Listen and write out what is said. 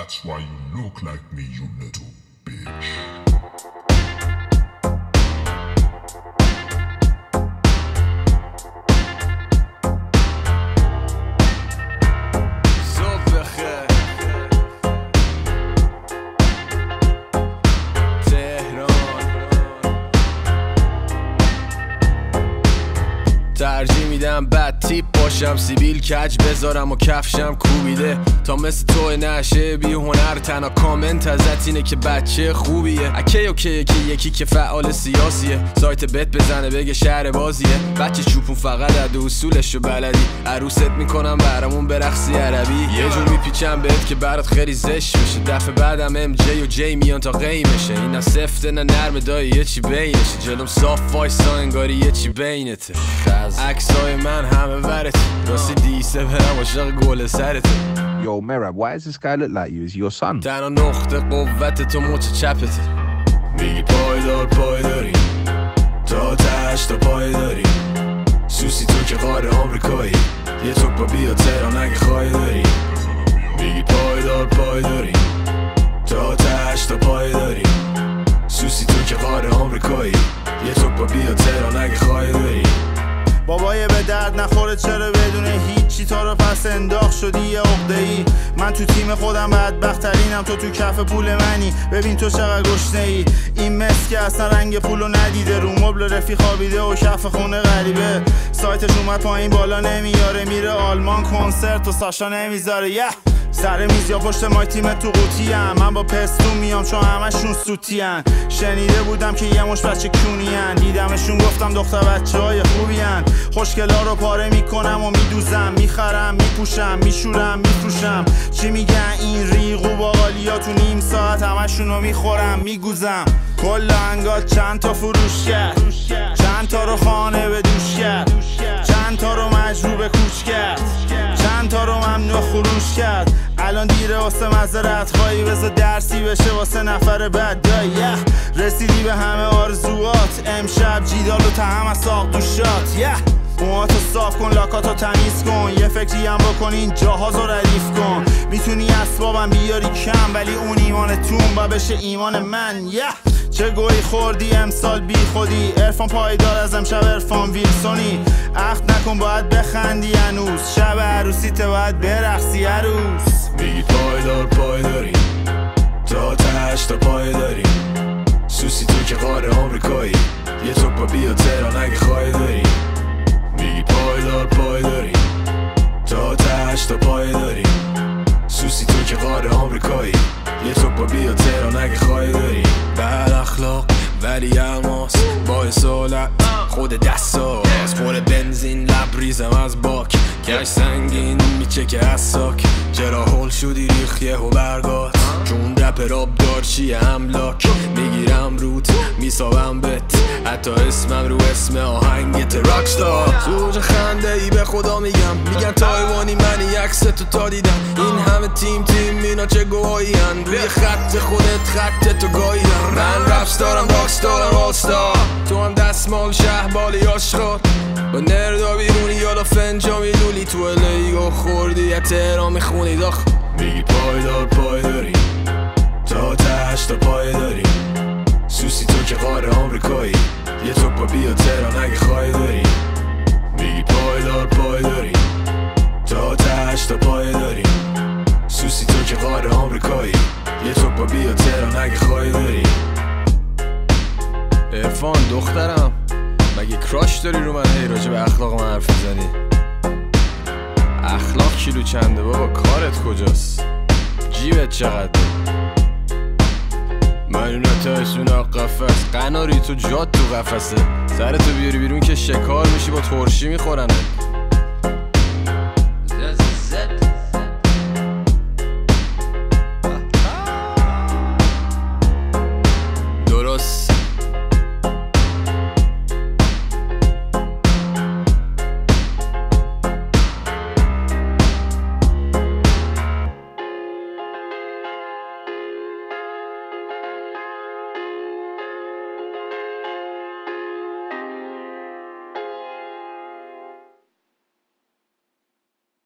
That's why you look like me, you little bitch. ترجیح میدم بد تیپ باشم، سیبیل کج بذارم و کفشم کوبیده تا مثل تو نشه بی هنر. تنها کامنت ازت اینه که بچه خوبیه. اکی اوکی که یکی که فعال سیاسیه، سایت بت بزنه بگه شهر بازیه. بچه چوپون فقط عد اصولشو بلدی، عروست میکنم برامون برقصی عربی. یه جور میپیچم بهت که برات خیلی زشت میشه، دفعه بعدم ام جی و جی میان تا قیمشه. این نه سفته نه نرم دایی یه چی بینشه، جلوم صاف وایسا انگاری یه چی بینته. عکسای من همه ورت راستی دیسه برم عاشق گل سرت. Yo, Merab, why does this guy look like you? Is he your son? تنها نقطه قوت تو مچ چپته. میگی پایداری تا تش تا پای داری، سوسی تو که قاره آمریکایی، یه توک با بیا تهران اگه خواهی داری. میگی پایداری تا تش تا پای داری، سوسی تو که قاره آمریکایی، یه توک با بیا تهران اگه خواهی داری. بابای به درد نخوره چرا بدون هیچی تا رو پس انداخت شدی یه عقده‌ای. من تو تیم خودم بدبخترینم، تو کف پول منی. ببین تو چقدر گشنه‌ای، این مس که اصلا رنگ پولو ندیده، رو مبل رفیق خوابیده و کف خونه غریبه. سایتش اومد پایین بالا نمیاره، میره آلمان کنسرت و ساشا نمیذاره. سر میز یا پشت مای تیم تو قوطی ام، من با پستون میام چون همشون سوتی ان. شنیده بودم که یه مش بچه کونی ان، دیدمشون گفتم دختر بچه های خوبی ان. خوشگلا رو پاره میکنم و میدوزم، میخرم میپوشم میشورم میفروشم. چی میگن این ریغو باقالیا، تو نیم ساعت همشون رو میخورم میگوزم. کل انگار چند تا فروش کرد، چند تا رو خانه به دوش کرد، چند تا رو مجبور به کوچ کرد، چند تا رو ممنوع خروش کرد. الان دیره واسه معذرت خواهی، بذار درسی بشه واسه نفر بعد. رسیدی به همه آرزوات، امشب جیدال و تهم از ساق دوشات. موهاتو صاف کن، لاکاتو تمیز کن، یه فکری هم بکن این جاهازو ردیف کن. میتونی اسبابم بیاری کم، ولی اون ایمانتون با بشه ایمان من. چه گویی خوردی امسال بی خودی، عرفان پایدار از امشب عرفان ویلسونی. عهد نکن باید بخندی هنوز، شب عروسیت باید برقصی عروس. میگی پایداری تا تش تا پای داری، سوسی تو که قاره آمریکایی، یه توک با بیا تهران اگه خواهی داری. میگی پایداری تا تش تا پای داری، سوسی تو که قاره آمریکایی، یه توک با بیا تهران اگه خواهی داری. بد اخلاق ولی الماس با اصالت خود دستاز، پر بنزین لبریزم از باک، کش سنگین میچکه از ساک. چرا هول شدی ریخیه و برگات، چون رپ راب دار چیه املاک. میگیرم روت میسابم بت، حتی اسمم رو اسم آهنگت راکستار. زوج خنده ای به خدا میگن تایوانی منی عکس تو تا دیدم. این همه تیم اینا چه گوهایی هن، روی خط خودت خط تو گاییدم. من رپستارم راکستارم آلستار، تو هم دستمال شهبالی آشغال. با نردا بیرونی یالا فنجامی لولی، تو الیگو خوردی یه تهران میخونی داخ. میگی پایداری تا تش تا پای داری، سوسی تو که قاره آمریکایی، یه توک با بیا تهران اگه خواهی داری. میگی پایداری تا تش تا پای داری، سوسی تو که قاره آمریکایی، یه توک با بیا تهران اگه خواهی داری. عرفان دخترم مگه کراش داری رو من، هی راجع به اخلاق من حرف میزنی؟ اخلاق کیلو چنده بابا، کارت کجاست؟ جیبت چقدر؟ ملونتایسون قفس قناری تو جات تو قفسه، سرتو بیاری بیرون که شکار میشی با ترشی میخورنه.